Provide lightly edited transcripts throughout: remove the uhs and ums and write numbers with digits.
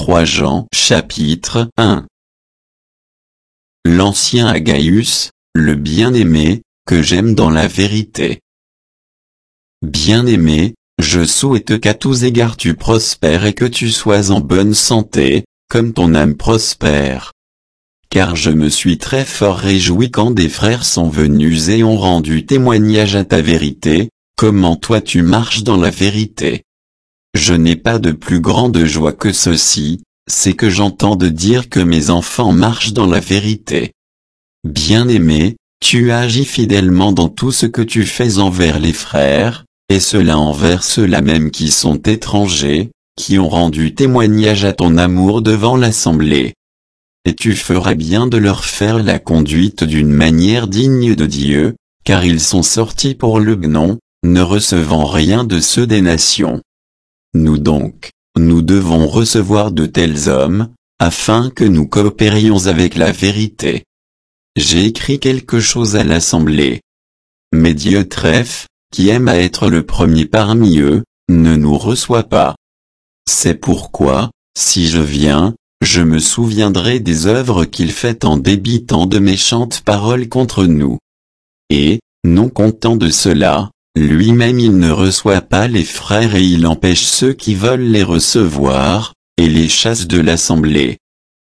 3 Jean chapitre 1. L'ancien Agaius, le bien-aimé, que j'aime dans la vérité. Bien-aimé, je souhaite qu'à tous égards tu prospères et que tu sois en bonne santé, comme ton âme prospère. Car je me suis très fort réjoui quand des frères sont venus et ont rendu témoignage à ta vérité, comment toi tu marches dans la vérité. Je n'ai pas de plus grande joie que ceci, c'est que j'entende dire que mes enfants marchent dans la vérité. Bien-aimé, tu agis fidèlement dans tout ce que tu fais envers les frères, et cela envers ceux-là même qui sont étrangers, qui ont rendu témoignage à ton amour devant l'assemblée. Et tu feras bien de leur faire la conduite d'une manière digne de Dieu, car ils sont sortis pour le gnon, ne recevant rien de ceux des nations. Nous donc, nous devons recevoir de tels hommes, afin que nous coopérions avec la vérité. J'ai écrit quelque chose à l'assemblée. Mais Diotrephe, qui aime à être le premier parmi eux, ne nous reçoit pas. C'est pourquoi, si je viens, je me souviendrai des œuvres qu'il fait en débitant de méchantes paroles contre nous. Et, non content de cela, lui-même il ne reçoit pas les frères et il empêche ceux qui veulent les recevoir, et les chasse de l'assemblée.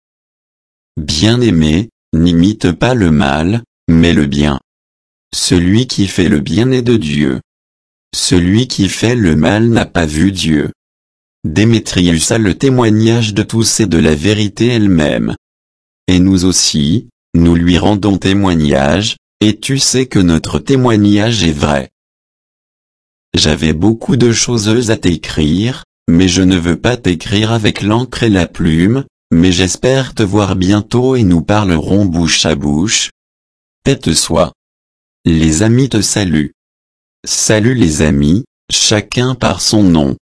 Bien-aimé, n'imite pas le mal, mais le bien. Celui qui fait le bien est de Dieu. Celui qui fait le mal n'a pas vu Dieu. Démétrius a le témoignage de tous et de la vérité elle-même. Et nous aussi, nous lui rendons témoignage, et tu sais que notre témoignage est vrai. J'avais beaucoup de choses à t'écrire, mais je ne veux pas t'écrire avec l'encre et la plume, mais j'espère te voir bientôt et nous parlerons bouche à bouche. Tais-toi. Les amis te saluent. Salut les amis, chacun par son nom.